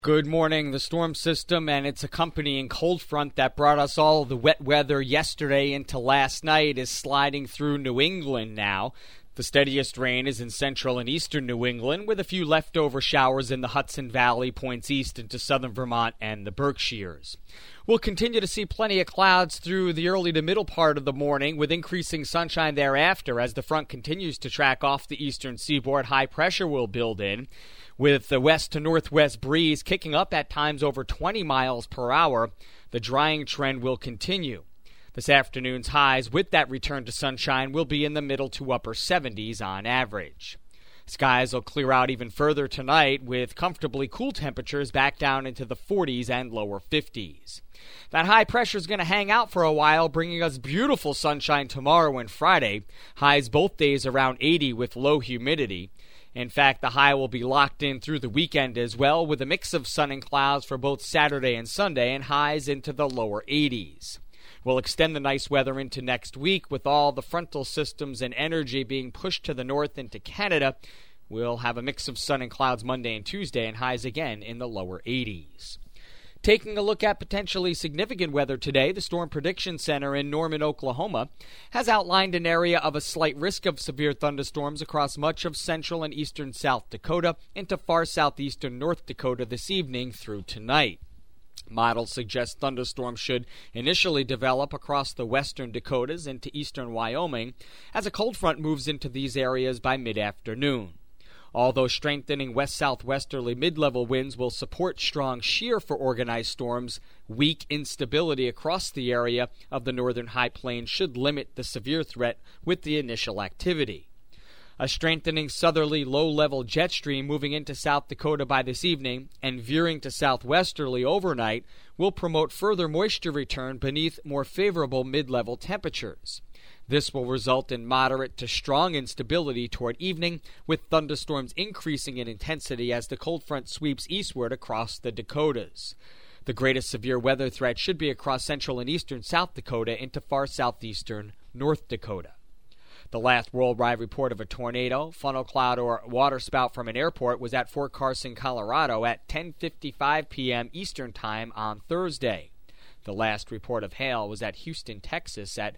Good morning. The storm system and its accompanying cold front that brought us all the wet weather yesterday into last night is sliding through New England now. The steadiest rain is in central and eastern New England, with a few leftover showers in the Hudson Valley, points east into southern Vermont and the Berkshires. We'll continue to see plenty of clouds through the early to middle part of the morning, with increasing sunshine thereafter as the front continues to track off the eastern seaboard. High pressure will build in, with the west to northwest breeze kicking up at times over 20 miles per hour. The drying trend will continue. This afternoon's highs, with that return to sunshine, will be in the middle to upper 70s on average. Skies will clear out even further tonight, with comfortably cool temperatures back down into the 40s and lower 50s. That high pressure is going to hang out for a while, bringing us beautiful sunshine tomorrow and Friday. Highs both days around 80 with low humidity. In fact, the high will be locked in through the weekend as well, with a mix of sun and clouds for both Saturday and Sunday, and highs into the lower 80s. We'll extend the nice weather into next week, with all the frontal systems and energy being pushed to the north into Canada. We'll have a mix of sun and clouds Monday and Tuesday, and highs again in the lower 80s. Taking a look at potentially significant weather today, the Storm Prediction Center in Norman, Oklahoma, has outlined an area of a slight risk of severe thunderstorms across much of central and eastern South Dakota into far southeastern North Dakota this evening through tonight. Models suggest thunderstorms should initially develop across the western Dakotas into eastern Wyoming as a cold front moves into these areas by mid-afternoon. Although strengthening west-southwesterly mid-level winds will support strong shear for organized storms, weak instability across the area of the northern high plains should limit the severe threat with the initial activity. A strengthening southerly low-level jet stream moving into South Dakota by this evening and veering to southwesterly overnight will promote further moisture return beneath more favorable mid-level temperatures. This will result in moderate to strong instability toward evening, with thunderstorms increasing in intensity as the cold front sweeps eastward across the Dakotas. The greatest severe weather threat should be across central and eastern South Dakota into far southeastern North Dakota. The last worldwide report of a tornado, funnel cloud, or waterspout from an airport was at Fort Carson, Colorado at 10:55 p.m. Eastern Time on Thursday. The last report of hail was at Houston, Texas at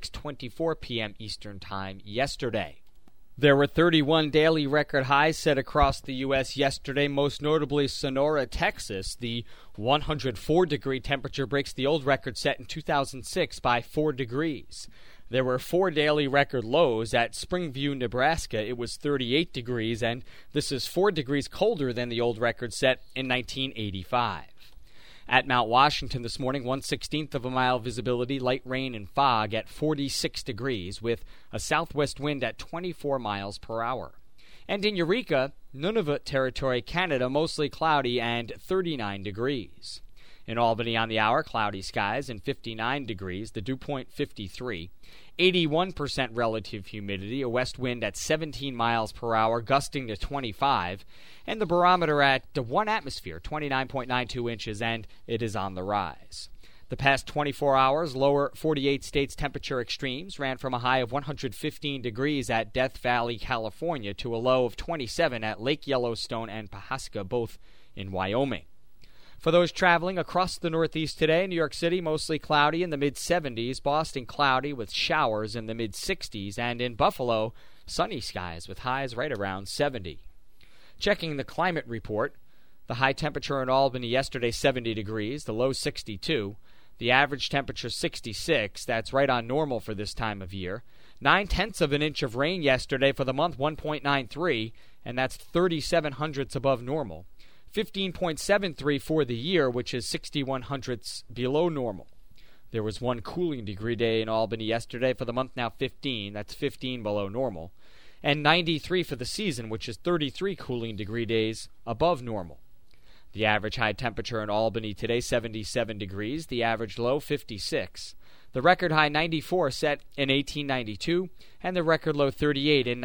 6:24 p.m. Eastern Time yesterday. There were 31 daily record highs set across the U.S. yesterday, most notably Sonora, Texas. The 104-degree temperature breaks the old record set in 2006 by 4 degrees. There were 4 daily record lows. At Springview, Nebraska, it was 38 degrees, and this is 4 degrees colder than the old record set in 1985. At Mount Washington this morning, 1/16 of a mile visibility, light rain and fog at 46 degrees, with a southwest wind at 24 miles per hour. And in Eureka, Nunavut Territory, Canada, mostly cloudy and 39 degrees. In Albany on the hour, cloudy skies and 59 degrees, the dew point 53. 81% relative humidity, a west wind at 17 miles per hour, gusting to 25, and the barometer at 1 atmosphere, 29.92 inches, and it is on the rise. The past 24 hours, lower 48 states temperature extremes ran from a high of 115 degrees at Death Valley, California, to a low of 27 at Lake Yellowstone and Pawhuska, both in Wyoming. For those traveling across the Northeast today, New York City mostly cloudy in the mid-70s, Boston cloudy with showers in the mid-60s, and in Buffalo, sunny skies with highs right around 70. Checking the climate report, the high temperature in Albany yesterday 70 degrees, the low 62, the average temperature 66, that's right on normal for this time of year. 9/10 of an inch of rain yesterday for the month, 1.93, and that's 37 hundredths above normal. 15.73 for the year, which is 61 hundredths below normal. There was one cooling degree day in Albany yesterday for the month, now 15. That's 15 below normal. And 93 for the season, which is 33 cooling degree days above normal. The average high temperature in Albany today, 77 degrees. The average low, 56. The record high, 94, set in 1892, and the record low, 38, in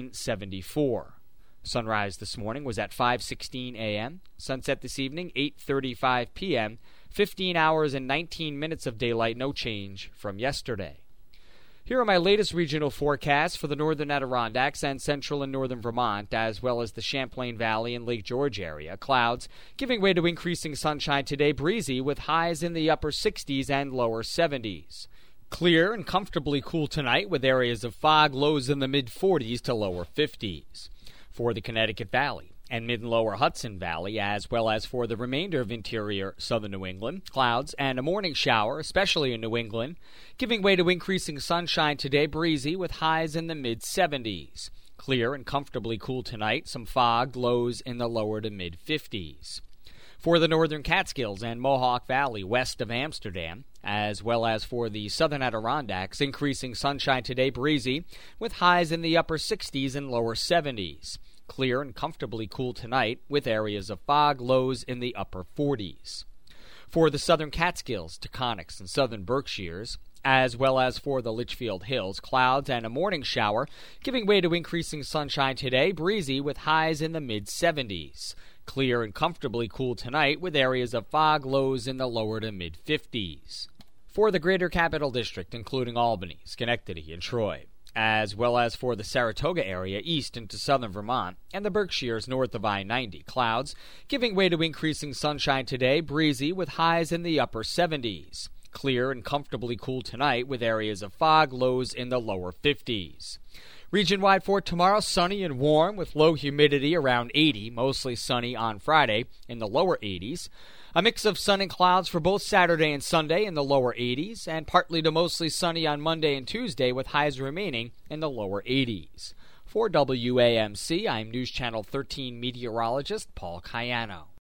1974. Sunrise this morning was at 5:16 a.m. Sunset this evening, 8:35 p.m. 15 hours and 19 minutes of daylight, no change from yesterday. Here are my latest regional forecasts for the northern Adirondacks and central and northern Vermont, as well as the Champlain Valley and Lake George area. Clouds giving way to increasing sunshine today, breezy with highs in the upper 60s and lower 70s. Clear and comfortably cool tonight with areas of fog, lows in the mid-40s to lower 50s. For the Connecticut Valley and mid and lower Hudson Valley, as well as for the remainder of interior southern New England, clouds and a morning shower, especially in New England, giving way to increasing sunshine today, breezy with highs in the mid-70s. Clear and comfortably cool tonight, some fog, lows in the lower to mid-50s. For the northern Catskills and Mohawk Valley west of Amsterdam, as well as for the southern Adirondacks, increasing sunshine today, breezy with highs in the upper 60s and lower 70s. Clear and comfortably cool tonight with areas of fog, lows in the upper 40s. For the southern Catskills, Taconics, and southern Berkshires, as well as for the Litchfield Hills, clouds and a morning shower, giving way to increasing sunshine today, breezy with highs in the mid-70s. Clear and comfortably cool tonight with areas of fog, lows in the lower to mid-50s. For the greater capital district, including Albany, Schenectady, and Troy, as well as for the Saratoga area east into southern Vermont and the Berkshires north of I-90. Clouds giving way to increasing sunshine today, breezy with highs in the upper 70s. Clear and comfortably cool tonight with areas of fog, lows in the lower 50s. Region-wide for tomorrow, sunny and warm with low humidity around 80, mostly sunny on Friday in the lower 80s. A mix of sun and clouds for both Saturday and Sunday in the lower 80s, and partly to mostly sunny on Monday and Tuesday with highs remaining in the lower 80s. For WAMC, I'm News Channel 13 meteorologist Paul Cayano.